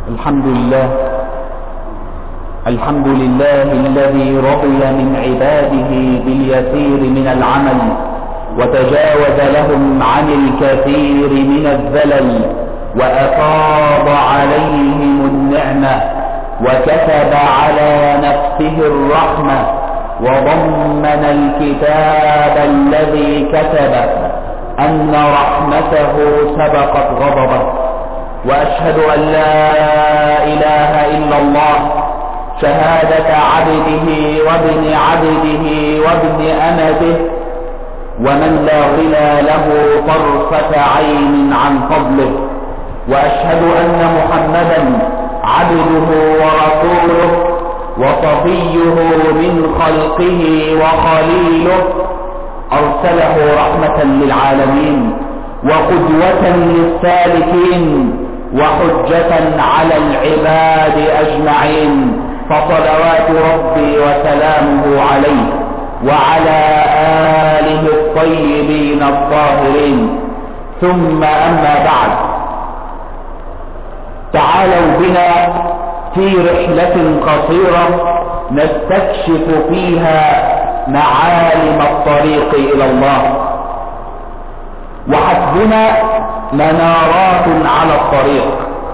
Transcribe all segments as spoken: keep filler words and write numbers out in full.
الحمد لله الحمد لله الذي رضي من عباده باليسير من العمل وتجاوز لهم عن الكثير من الزلل وأفاض عليهم النعمة وكتب على نفسه الرحمة وضمن الكتاب الذي كتب أن رحمته سبقت غضبه. وأشهد أن لا إله إلا الله شهادة عبده وابن عبده وابن أمته ومن لا غنى له طرفة عين عن فضله. وأشهد أن محمدا عبده ورسوله وصفيه من خلقه وخليله أرسله رحمة للعالمين وقدوة للسالكين وحجة على العباد أجمعين، فصلوات ربي وسلامه عليه وعلى آله الطيبين الطاهرين. ثم أما بعد، تعالوا بنا في رحلة قصيرة نستكشف فيها معالم الطريق إلى الله، وحسبنا منارات على الطريق.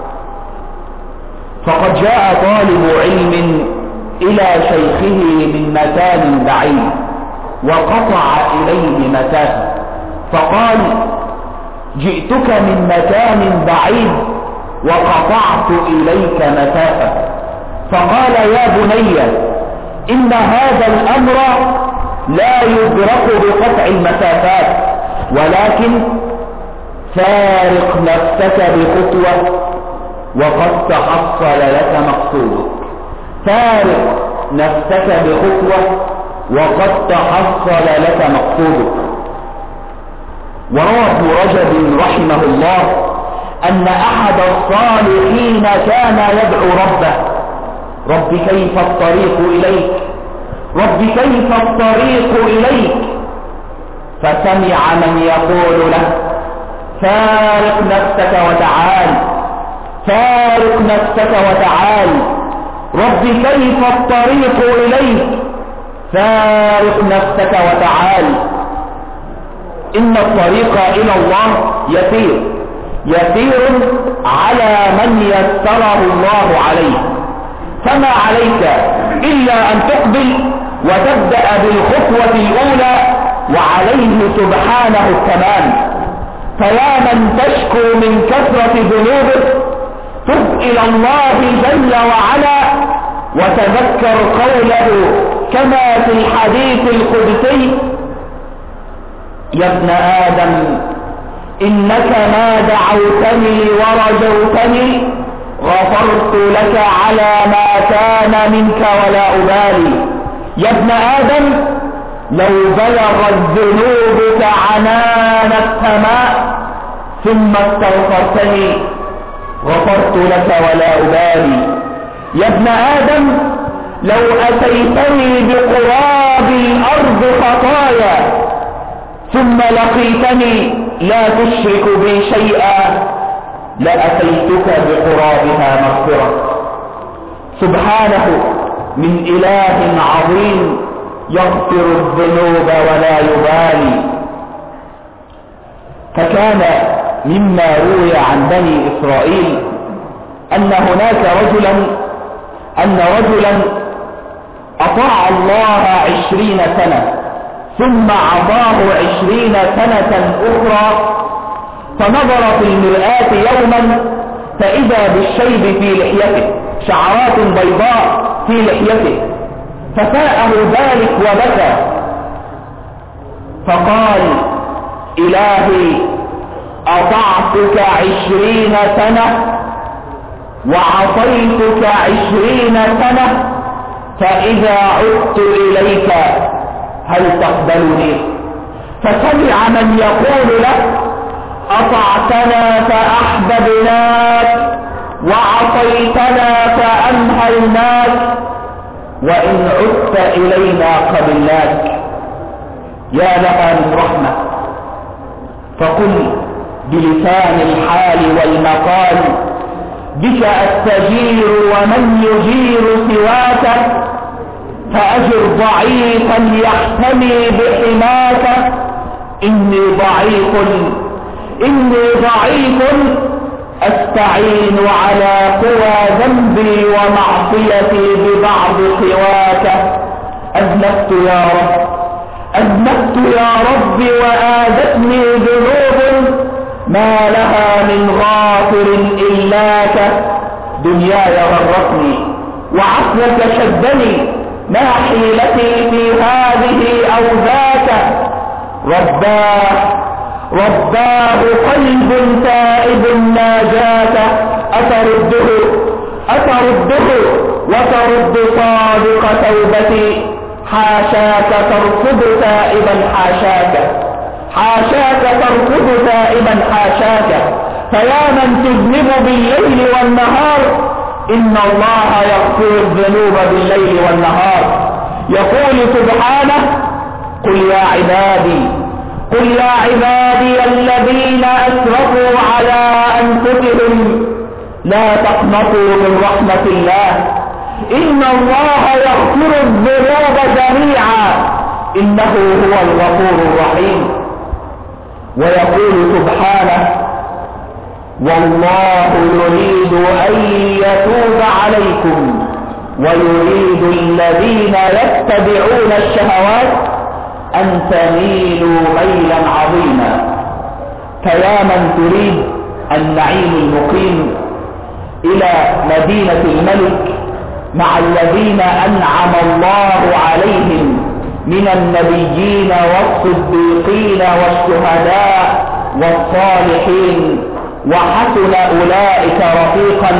فقد جاء طالب علم إلى شيخه من مكان بعيد وقطع إليه مسافة، فقال: جئتك من مكان بعيد وقطعت إليك مسافة. فقال: يا بني، إن هذا الأمر لا يدرك بقطع المسافات، ولكن فارق نفسك بخطوة وقد تحصل لك مقصودك. فارق نفسك بخطوة وقد تحصل لك مقصودك. وروى ابن رجب رحمه الله أن أحد الصالحين كان يدعو ربه: رب كيف الطريق إليك، رب كيف الطريق إليك، فسمع من يقول له: فارق نفسك وتعال، فارق نفسك وتعال، رب كيف الطريق إليك، فارق نفسك وتعال. إن الطريق إلى الله يسير يسير على من يسره الله عليه، فما عليك إلا أن تقبل وتبدأ بالخطوة الأولى، وعليه سبحانه التمام. فيا من تشكو من كثرة ذنوبك، تب إلى الله جل وعلا وتذكر قوله كما في الحديث القدسي: يا ابن آدم إنك ما دعوتني ورجوتني غفرت لك على ما كان منك ولا أبالي. يا ابن آدم لو بلغت ذنوبك عنان السماء ثم استغفرتني غفرت لك ولا أبالي. يا ابن آدم لو أتيتني بقراب الأرض خطايا ثم لقيتني لا تشرك بي شيئا لأتيتك بقرابها مغفرة. سبحانه من إله عظيم يغفر الذنوب ولا يبالي. فكان مما روي عن بني إسرائيل أن هناك رجلا أن رجلا أطاع الله عشرين سنة ثم عصاه عشرين سنة أخرى، فنظر في المرآة يوما فإذا بالشيب في لحيته، شعرات بيضاء في لحيته، فساءه ذلك وبكى، فقال: إلهي أطعتك عشرين سنة وعصيتك عشرين سنة، فإذا عدت إليك هل تقبلني؟ فسمع من يقول له: أطعتنا فأحببناك وعصيتنا فأمهلناك، وإن عدت إلينا قبلناك. يا لها من رحمة. فقل بلسان الحال والمقال: بك أستجير ومن يجير سواك، فأجر ضعيفا يحتمي بحماك. إني ضعيف إني ضعيف أستعين على قوى ذنبي ومعصيتي ببعض قواك. أذنبت يا رب أذنبت يا رب وآذتني ذنوب ما لها من غافر إلاك. دنياي غرتني وعفوك شدني، ما حيلتي في هذه أو ذاك. رباه رباه قلب تائب ناجاك، أترده أترده وترد صادق توبتي. حاشاك ترفض تائبا حاشاك حاشاك ترفض تائبا حاشاك. فيا من تذنب بالليل والنهار، إن الله يغفر الذنوب بالليل والنهار. يقول سبحانه: قل يا عبادي قل يا عبادي الذين أسرفوا على أنفسهم لا تقنطوا من رحمة الله، إن الله يغفر الذنوب جميعا إنه هو الغفور الرحيم. ويقول سبحانه: والله يريد أن يتوب عليكم ويريد الذين يتبعون الشهوات أن تميلوا ميلا عظيما. فيا من تريد النعيم المقيم إلى مدينة الملك مع الذين أنعم الله عليهم من النبيين والصديقين والشهداء والصالحين وحسن أولئك رفيقا،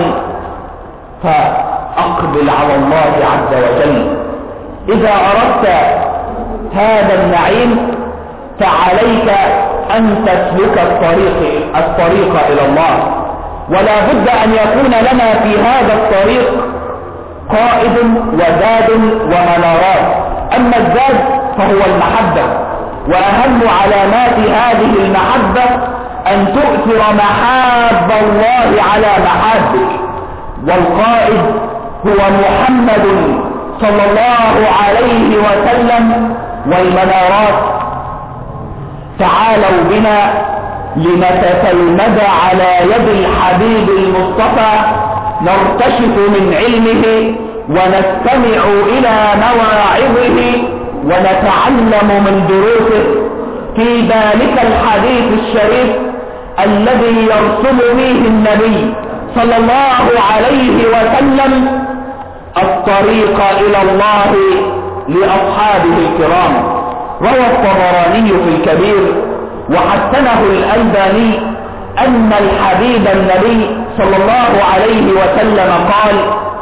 فأقبل على الله عز وجل. إذا أردت هذا النعيم فعليك أن تسلك الطريق الطريق إلى الله، ولا بد أن يكون لنا في هذا الطريق قائد وزاد ومنارات. أما الزاد فهو المحبة، وأهم علامات هذه المحبة أن تؤثر محاب الله على محابك. والقائد هو محمد صلى الله عليه وسلم. والمنارات: تعالوا بنا لنتتلمذ على يد الحبيب المصطفى، نرتشف من علمه ونستمع إلى مواعظه ونتعلم من دروسه في ذلك الحديث الشريف الذي يرسل فيه النبي صلى الله عليه وسلم الطريق إلى الله لأصحابه الكرام. روى الطبراني في الكبير وحسنه الألباني أن الحبيب النبي صلى الله عليه وسلم قال: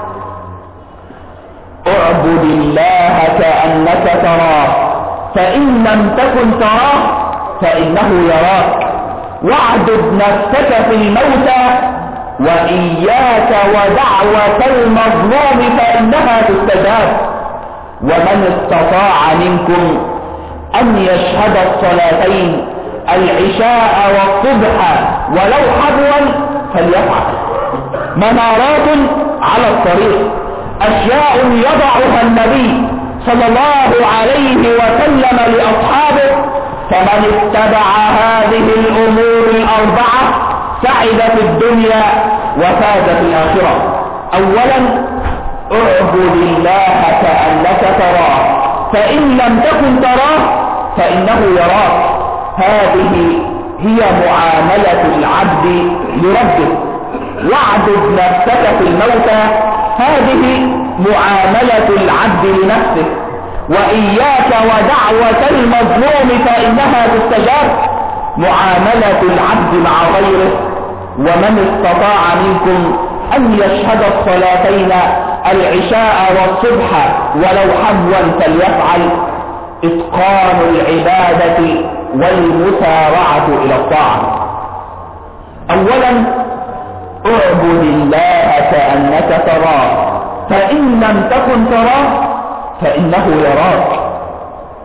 اعبد الله كأنك تراه، فإن لم تكن تراه فإنه يراك، واعبد نفسك في الموتى، وإياك ودعوة المظلوم فإنها تستجاب. ومن استطاع منكم أن يشهد الصلاتين العشاء والصبح ولو حبوا فليفعل. منارات على الطريق، أشياء يضعها النبي صلى الله عليه وسلم لأصحابه، فمن اتبع هذه الأمور الأربعة سعد في الدنيا وفاز في الآخرة. أولا: اعبد الله كأنك تراه، فإن لم تكن تراه فإنه يراك. هذه هي معاملة العبد لربه. واعبد نفسك في الموتى، هذه معاملة العبد لنفسه. وإياك ودعوة المظلوم فإنها تستجاب، معاملة العبد مع غيره. ومن استطاع منكم أن يشهد الصلاتين العشاء والصبح ولو حبوا فليفعل. إتقان العبادة والمسارعة إلى الطاعة. أولا: اعبد الله كأنك تراه، فإن لم تكن تراه فإنه يراك.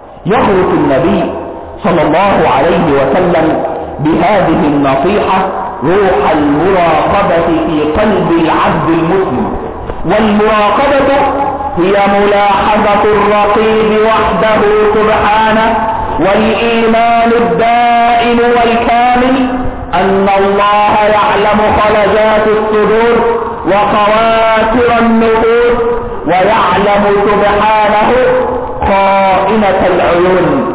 يغرق النبي صلى الله عليه وسلم بهذه النصيحة روح المراقبة في قلب العبد المسلم. والمراقبة هي ملاحظة الرقيب وحده سبحانه، والإيمان الدائم والكامل أن الله يعلم خلجات الصدور وخواتر النفوس، ويعلم سبحانه خائنة العيون.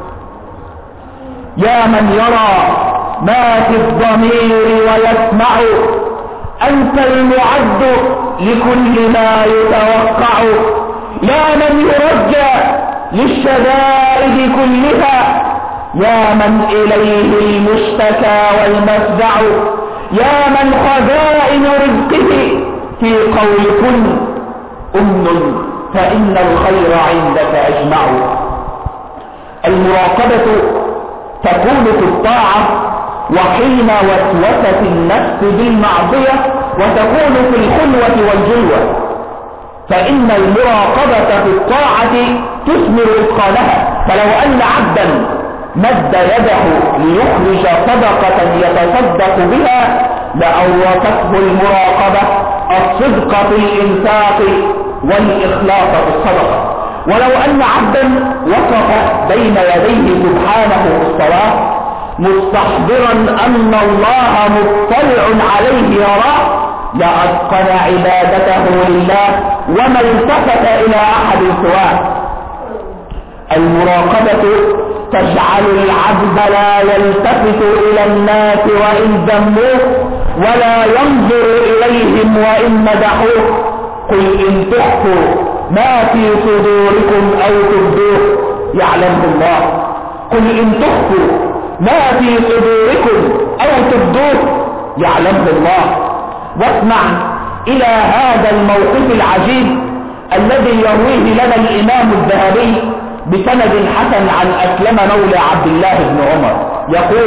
يا من يرى ما في الضمير ويسمع، أنت المعد لكل ما يتوقع. يا من يرجى للشدائد كلها، يا من إليه المشتكى والمفزع. يا من خزائن رزقه في قول كن أم فإن الخير عندك أجمع. المراقبة تكون في الطاعة وحين وسوسة النفس بالمعصية، وتكون في الخلوة والجلوة. فإن المراقبة في الطاعة تثمر إتقانها. فلو أن عبدا مد يده ليخرج صدقة يتصدق بها لأورثته المراقبة الصدق في الإنفاق والإخلاص في الصدقة. ولو أن عبدا وقف بين يديه سبحانه في الصلاة مستحضرا أن الله مطلع عليه يراه لأتقن عبادته لله وما التفت إلى أحد سواه. المراقبة تجعل العبد لا يلتفت إلى الناس وإن ذموه، ولا ينظر إليهم وإن مدحوه. قل إن تخفوا ما في صدوركم أو تبدوه يعلمه الله. قل إن تخفوا ما في صدوركم أو تبدوه يعلمه الله. واسمع إلى هذا الموقف العجيب الذي يرويه لنا الإمام الذهبي بسند حسن عن أسلم مولى عبد الله بن عمر يقول: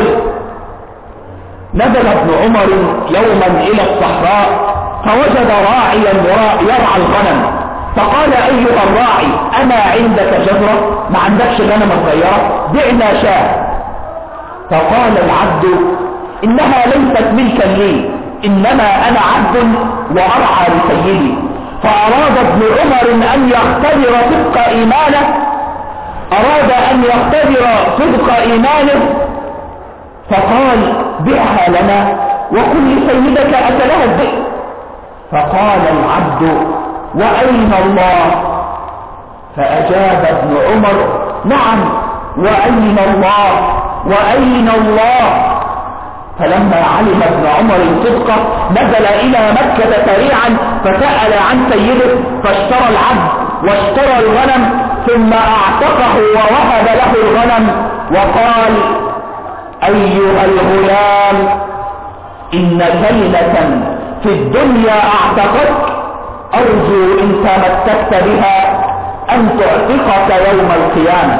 نزل ابن عمر يوما إلى الصحراء فوجد راعيا يرعى الغنم، فقال: أيها الراعي، أما عندك جزرة؟ ما عندكش غنم صغيرة؟ بعنا شاة. فقال العبد: إنها ليست ملكا لي، إنما أنا عبد وأرعى لسيدي. فأراد ابن عمر أن يختبر صدق إيمانه أراد أن يختبر صدق إيمانه فقال: بعها لنا وقل لسيدك أكلها الذئب. فقال العبد: وأين الله؟ فأجاب ابن عمر: نعم، وأين الله وأين الله. فلما علم ابن عمر صدقه نزل إلى مكة سريعا فسأل عن سيده، فاشترى العبد واشترى الغنم ثم اعتقه ووهب له الغنم، وقال: أيها الغلام، إن كلمة في الدنيا اعتقتك، أرجو إن تمسكت بها أن تعتقك يوم القيامة.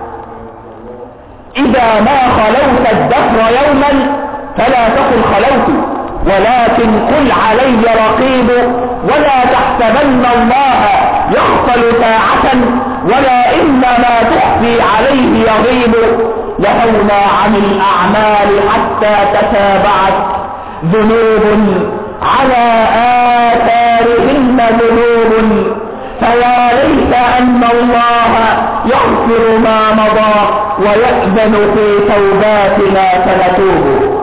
إذا ما خلوت الدهر يوما فلا تقل خلوت، ولكن قل علي رقيب، ولا تحسبن الله يغفل ساعة، ولا إنما تخفي عليه يغيب. لهونا عن الأعمال حتى تتابعت ذنوب على آثارهن ذنوب، فيا ليت أن الله يغفر ما مضى ويأذن في توباتنا فنتوب.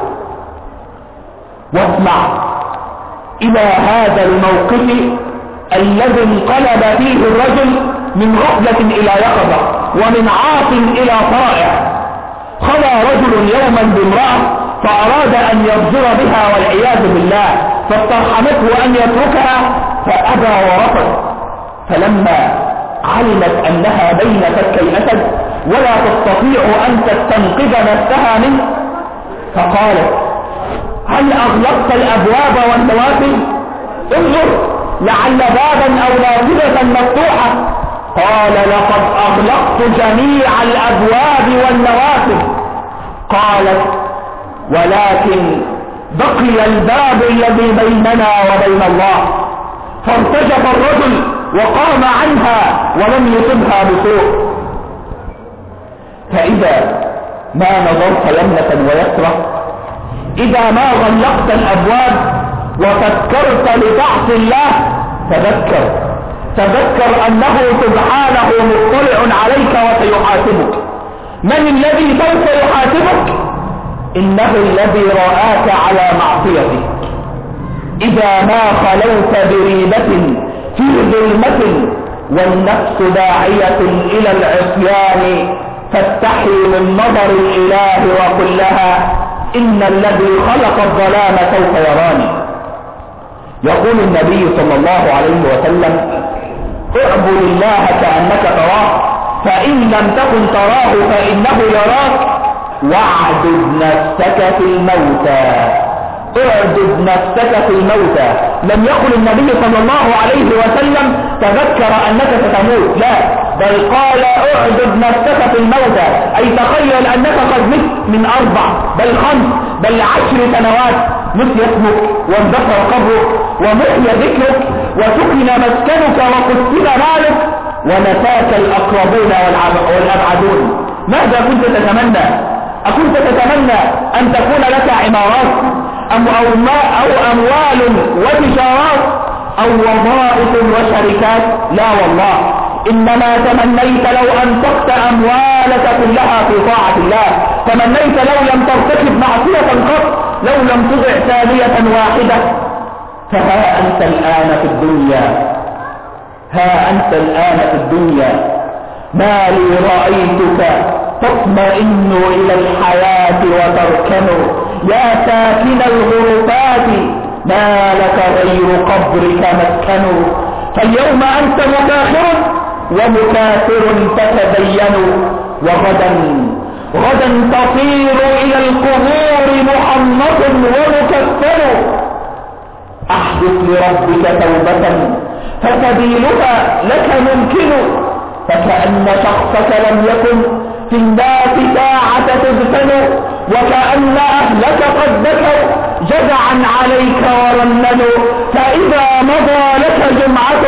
واسمع إلى هذا الموقف الذي انقلب فيه الرجل من غفلة إلى يقظة ومن عاص إلى طائع. خلى رجل يوما بامرأة فأراد أن يبذر بها والعياذ بالله، فاسترحمته أن يتركها فأبى ورفض. فلما علمت أنها بين فكي الأسد ولا تستطيع أن تستنقذ نفسها منه فقالت: هل أغلقت الأبواب والنوافذ؟ انظر لعل بابا أو نافذة مفتوحة. قال: لقد أغلقت جميع الأبواب والنوافذ. قالت: ولكن بقي الباب الذي بيننا وبين الله. فارتجف الرجل وقام عنها ولم يصبها بسوء. فإذا ما نظرت يمنة ويسرى إذا ما غلقت الأبواب وفكرت لتعص الله تذكر تذكر أنه سبحانه مطلع عليك وسيحاسبك. من الذي سوف يحاسبك؟ إنه الذي رآك على معصيته. إذا ما خلوت بريبة في ظلمة والنفس داعية إلى العصيان فاستحي من نظر الإله وقل لها إن الذي خلق الظلام سوف يراني. يقول النبي صلى الله عليه وسلم اعبد الله كأنك تراه فإن لم تكن تراه فإنه يراك واعبد نفسك في الموتى. اعبد نفسك في الموتى. لم يقل النبي صلى الله عليه وسلم تذكر أنك ستموت، لا، بل قال اعبد نفسك في الموتى، أي تخيل أنك قد مت من أربع بل خمس بل عشر سنوات، مت اسمك واندثر قبرك ومحي ذكرك وسكن مسكنك وقتل مالك ونساك الأقربون والأبعدون. ماذا كنت تتمنى؟ أكنت تتمنى أن تكون لك عمارات أم أو أموال وتجارات أو وظائف وشركات؟ لا والله، إنما تمنيت لو أنفقت أموالك كلها في طاعة الله، تمنيت لو لم ترتكب معصية قط، لو لم تضع ثانية واحدة. فها أنت الآن في الدنيا، ها أنت الآن في الدنيا، ما لي رأيتك تطمئن إلى الحياة وتركن يا ساكن الغرفات ما لك غير قبرك مسكن. فاليوم أنت مكاخر ومكاثر تتبين وغدا غدا تطير إلى القبور محنط ومكفن. أحدث لربك توبة فسبيلها لك ممكن فكأن شخصك لم يكن في الناس ساعة تدفن وكأن أهلك قد بكوا جزعا عليك ورننوا فإذا مضى لك جمعة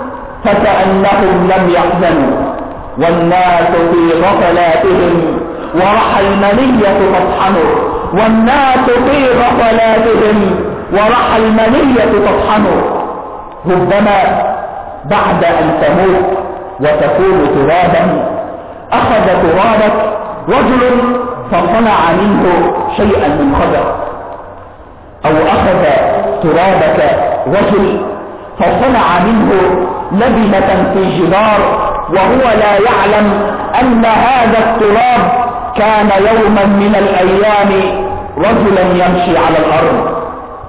فكأنهم لم يحزنوا والناس في غفلاتهم ورحى المنية تطحن والناس في غفلاتهم ورحى المنية تطحن. ربما بعد أن تموت وتكون ترابا أخذ ترابك رجل فصنع منه شيئا من خضر، أو أخذ ترابك رجل فصنع منه لبنة في جدار وهو لا يعلم أن هذا التراب كان يوما من الأيام رجلا يمشي على الأرض.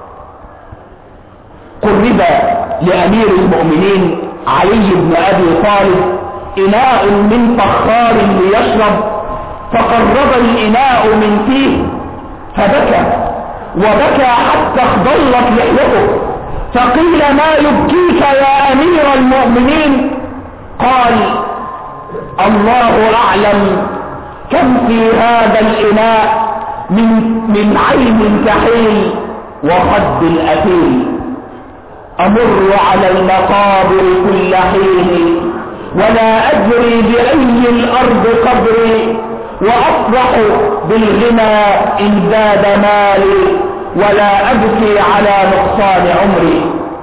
قرب لأمير المؤمنين علي بن أبي طالب إناء من فخار ليشرب فقرب الإناء من فيه فبكى وبكى حتى اخضلت لحيته فقيل ما يبكيك يا أمير المؤمنين؟ قال الله أعلم كم في هذا الإناء من, من عين كحيل وخد الأثيل أمر على المقابر كل حين ولا أدري بأي الأرض قبري وأفرح بالغنى إن زاد مالي ولا أبكي على نقصان عمري.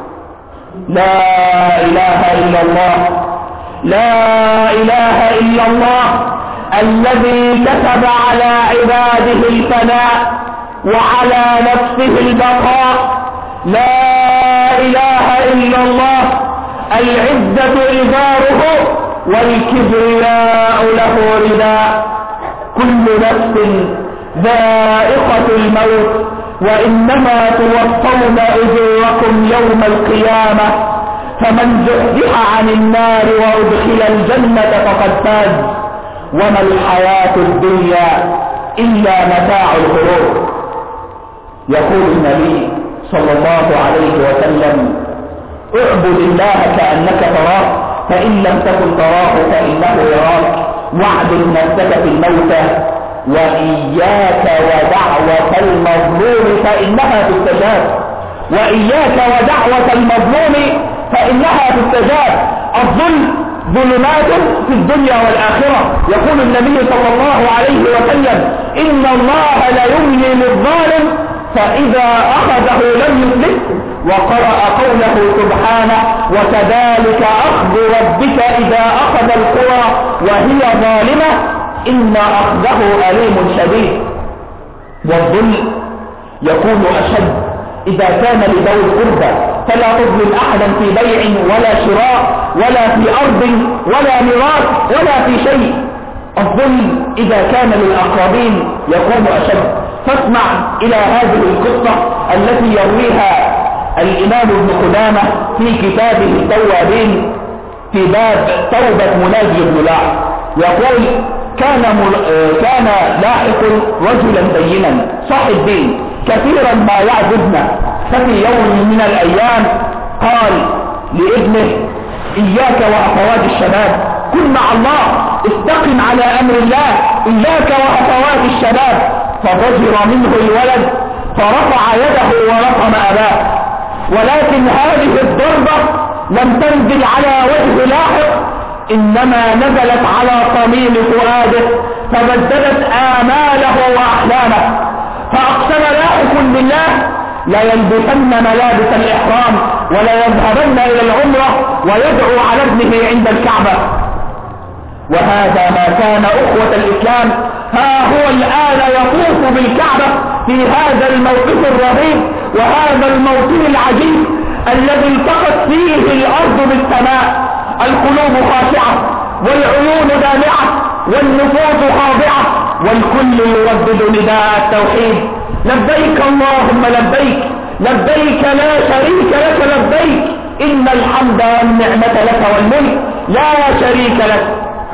لا إله إلا الله، لا إله إلا الله الذي كتب على عباده الفناء وعلى نفسه البقاء. لا إله إلا الله العزة إزاره والكبرياء له رداء. كل نفس ذائقة الموت وإنما توفون أجوركم يوم القيامة فمن زحزح عن النار وأدخل الجنة فقد فاز وما الحياة الدنيا إلا متاع الغرور. يقول النبي صلى الله عليه وسلم اعبد الله كأنك تراه فإن لم تكن تراه فإنه يراك واعبد نفسك في الموتى وإياك ودعوة المظلوم فإنها تستجاب وإياك ودعوة المظلوم فإنها تستجاب. الظلم ظلمات في الدنيا والآخرة. يقول النبي صلى الله عليه وسلم إن الله لا يملي للظالم فإذا أخذه لم يفلت. وقرأ قوله سبحانه وكذلك أخذ ربك إذا أخذ القرى وهي ظالمة إن أخذه أليم شديد. والظلم يكون أشد إذا كان لذوي القربى، فلا تظلم أحدا في بيع ولا شراء ولا في أرض ولا ميراث ولا في شيء. الظلم إذا كان للأقربين يكون أشد. فاسمع إلى هذه القصة التي يرويها الإمام ابن قدامة في كتابه التوابين في باب توبة مناجي بن لاحق. يقول كان كان لاحق رجلا دينا صاحب دين كثيرا ما يعبدنا، ففي يوم من الأيام قال لابنه إياك وأخوات الشباب، كن مع الله، استقم على أمر الله، إياك وأخوات الشباب. فضجر منه الولد فرفع يده ورقم أباه. ولكن هذه الضربة لم تنزل على وجه لاحق، إنما نزلت على صميم فؤاده فبددت آماله وأحلامه. فأقسم لاحق بالله لا يلبسن ملابس الإحرام ولا يذهبن إلى العمرة ويدعو على ابنه عند الكعبة. وهذا ما كان أخوة الإسلام. ها هو الآن يطوف بالكعبة في هذا الموقف الرهيب وهذا الموطن العجيب الذي التقت فيه الأرض بالسماء. القلوب خاشعة والعيون دامعة والنفوس خاضعة والكل يردد نداء التوحيد: لبيك اللهم لبيك، لبيك لا شريك لك لبيك، إن الحمد والنعمة لك والملك لا شريك لك.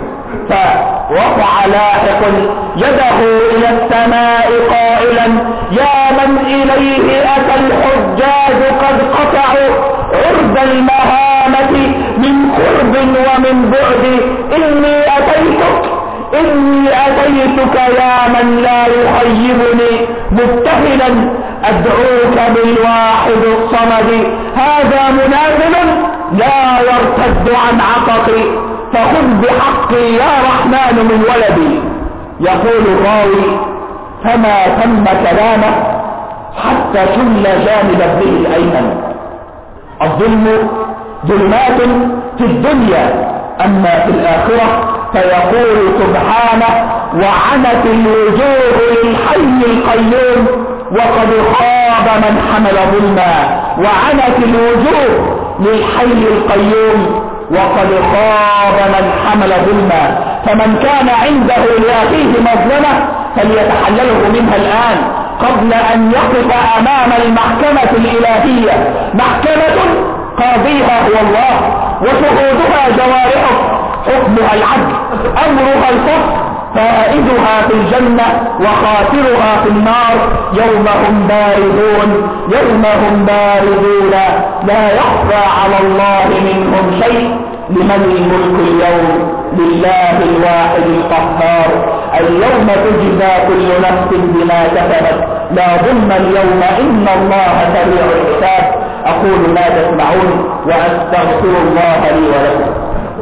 فرفع لاحق يده إلى السماء قائلا: يا من إليه أتى الحجاج قد قطعوا عرض المهامة من قرب ومن بعد، إني أتيتك إني أتيتك يا من لا يخيبني مبتهلا أدعوك بالواحد الصمد، هذا منازل لا يرتد عن عققي، فخذ بحقي يا رحمن من ولدي. يقول الراوي: فما تم كلامه حتى شل جانب ابنه الأيمن. الظلم ظلمات في الدنيا، أما في الآخرة فيقول سبحانه: وعنت الوجوه للحي القيوم وقد خاب من حمل ظلما. وعنت الوجوه للحي القيوم وقد خاب من حمل ظلما. فمن كان عنده لأخيه مظلمة فليتحلله منها الآن قبل أن يقف أمام المحكمة الإلهية، محكمة قاضيها هو الله وشهودها جوارحه، حكمها العدل، أمرها الحكم، فائزها في الجنة وخاسرها في النار. يوم هم باردون يوم هم باردون لا يخفى على الله منهم شيء. لمن الملك اليوم؟ لله الواحد القهار. اليوم تجزى كل نفس بما كسبت لا ظلم اليوم إن الله سريع الحساب. أقول ما تسمعون وأستغفر الله لي ولكم.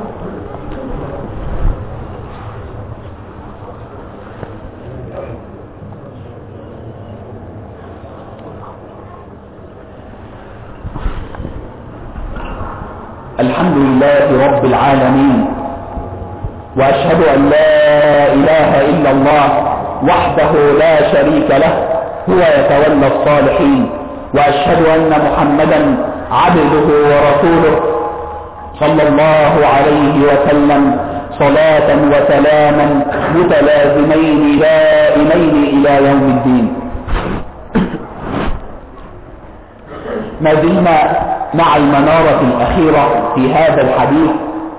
الحمد لله رب العالمين، وأشهد أن لا إله إلا الله وحده لا شريك له هو يتولى الصالحين، وأشهد أن محمدا عبده ورسوله صلى الله عليه وسلم صلاة وسلاما متلازمين دائمين إلى يوم الدين. ما زلنا مع المنارة الأخيرة في هذا الحديث: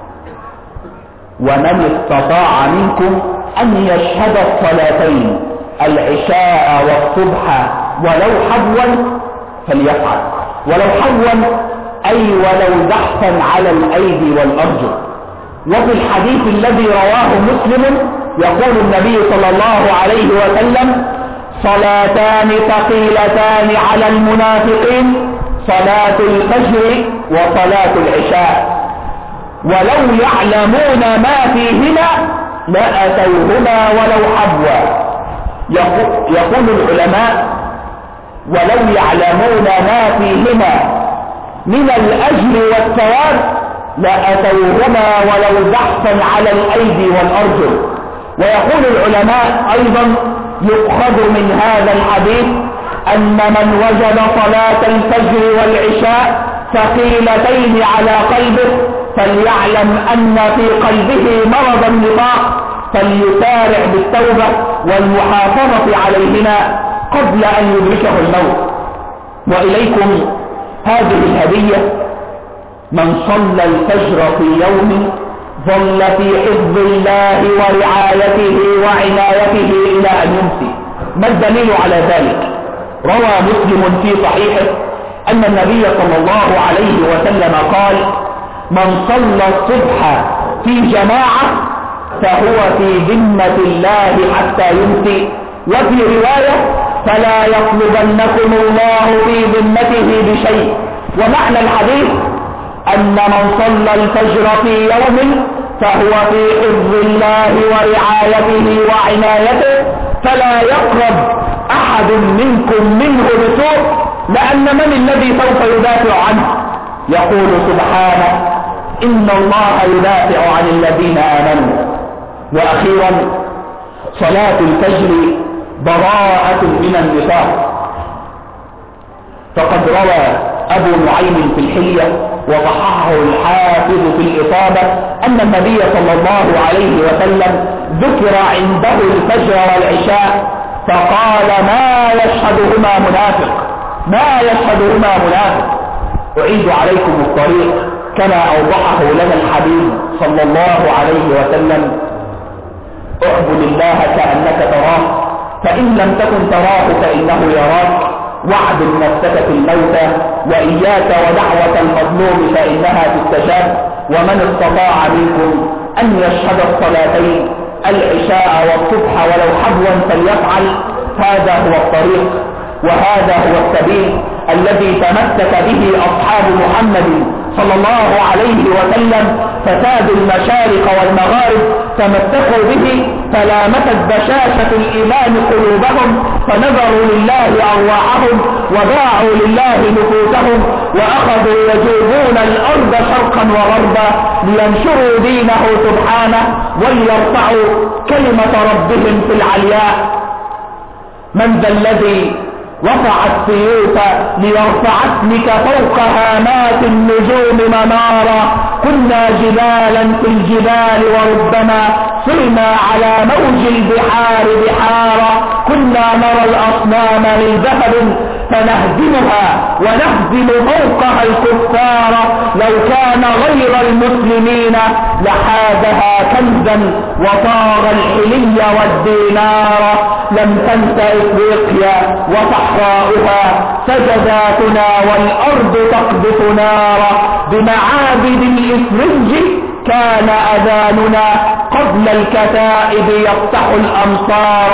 ومن استطاع منكم أن يشهد الصلاتين العشاء والصبح ولو حبوا فليفعل. ولو حبوا أي ولو زحفا على الأيدي والأرجل. وفي الحديث الذي رواه مسلم يقول النبي صلى الله عليه وسلم: صلاتان ثقيلتان على المنافقين، صلاة الفجر وصلاة العشاء، ولو يعلمون ما فيهما لأتوهما ولو حبوا. يقول العلماء: ولو يعلمون ما فيهما من الأجر والثواب لأتوهما ولو بحثا على الأيدي والأرجل. ويقول العلماء أيضا يؤخذ من هذا الحديث أن من وجد صلاة الفجر والعشاء ثقيلتين على قلبه فليعلم أن في قلبه مرض النفاق، فليسارع بالتوبة والمحافظة عليهما قبل أن يدركه الموت. وإليكم هذه الهدية: من صلى الفجر في يوم ظل في حفظ الله ورعايته وعنايته إلى أن يمسي. ما الدليل على ذلك؟ روى مسلم في صحيحه أن النبي صلى الله عليه وسلم قال: من صلى الصبح في جماعة فهو في ذمة الله حتى يمسي. وفي رواية: فلا يطلبنكم الله في ذمته بشيء. ومعنى الحديث أن من صلى الفجر في يوم فهو في حفظ الله ورعايته وعنايته، فلا يقرب أحد منكم منه بسوء، لأن من الذي سوف يدافع عنه؟ يقول سبحانه: إن الله يدافع عن الذين آمنوا. وأخيرا، صلاة الفجر براءة من النفاق، فقد روى أبو نعيم في الحلية وصححه الحافظ في الإصابة أن النبي صلى الله عليه وسلم ذكر عنده الفجر والعشاء فقال: ما يشهدهما منافق، ما يشهدهما منافق. أعيد عليكم الطريق كما أوضحه لنا الحبيب صلى الله عليه وسلم: اعبد الله كأنك تراه، فإن لم تكن تراه فإنه يراك، واعبد نفسك في الموتى، وإياك ودعوة المظلوم فإنها تستجاب. ومن استطاع منكم أن يشهد الصلاتين العشاء والصبح ولو حبوا فليفعل. هذا هو الطريق وهذا هو السبيل الذي تمسك به أصحاب محمد صلى الله عليه وسلم، فسادوا المشارق والمغارب تمسكوا به، فلامست بشاشة الإيمان قلوبهم، فنظروا لله أرواحهم وباعوا لله نفوسهم، وأخذوا يجوبون الأرض شرقا وغربا لينشروا دينه سبحانه وليرفعوا كلمة ربهم في العلياء. من ذا الذي رفع السيوف ليرفع اسمك فوق هامات النجوم منارا؟ كنا جبالا في الجبال وربما صرنا على موج البحار بحارا. كنا نرى الأصنام من ذهب فنهزمها ونهزم فوقها الكفار. لو كان غير المسلمين لحازها كنزا وطاغ الحلي والدينار. لم تنس إفريقيا وصحراؤها سجداتنا والأرض تقذف نارا. بمعابد الإفرنج كان أذاننا قبل الكتائب يفتح الأمصار.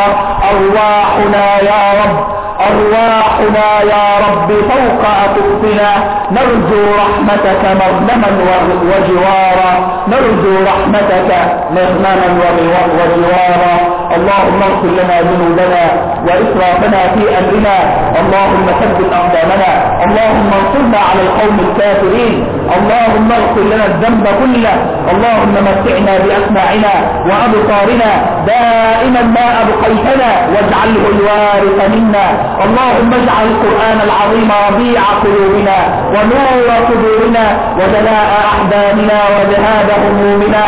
أرواحنا يا رب أرواحنا يا رب فوق أكفنا، نرجو رحمتك مغنما وجوارا، نرجو رحمتك مغنما وجوارا. اللهم اغفر لنا ذنوبنا وإسرافنا في أمرنا، اللهم ثبت أقدامنا، اللهم انصرنا على القوم الكافرين، اللهم اغفر لنا الذنب كله، اللهم متعنا بأسماعنا وأبصارنا دائما ما أبقيتنا واجعله الوارث منا. اللهم اجعل القرآن العظيم ربيع قلوبنا ونور صدورنا وجلاء أحزاننا وذهاب همومنا.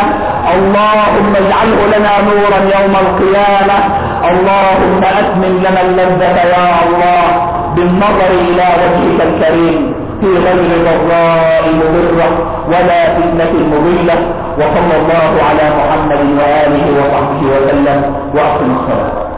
اللهم اجعله لنا نورا يوم القيامة. اللهم أتمم لنا اللذة يا الله بالنظر إلى وجهك الكريم في غير ضراء مضرة ولا فتنة مضلة. وصلى الله على محمد وآله وصحبه وسلم وأقم الصلاة.